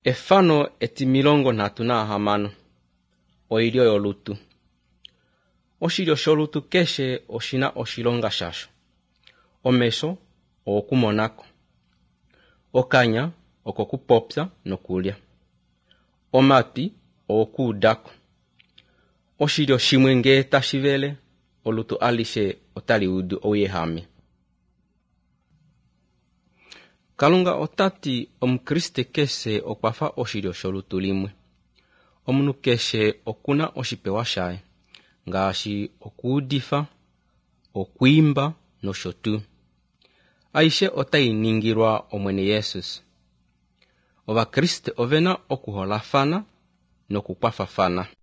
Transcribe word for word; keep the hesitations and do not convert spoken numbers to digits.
Efano eti milongo natuna hamano. Oidio yolutu. Oshidio sholutu keshe oshina oshilonga shasho. Omeso okumonako. Okanya okokupopya nokulya. Omati okudako. Oshidio shimwe nge tashivele olutu alishe otaliudu oyehame. Kalunga otati omukriste keshe okwafa oshidio sholutu limwe. Omunu keshe okuna oshipewa shaye ngaashi okuudifa, okuimba noshotu. Aishe otayiningirwa omwene Yesus. Oba kriste ovena okuholafana nokukwafafana.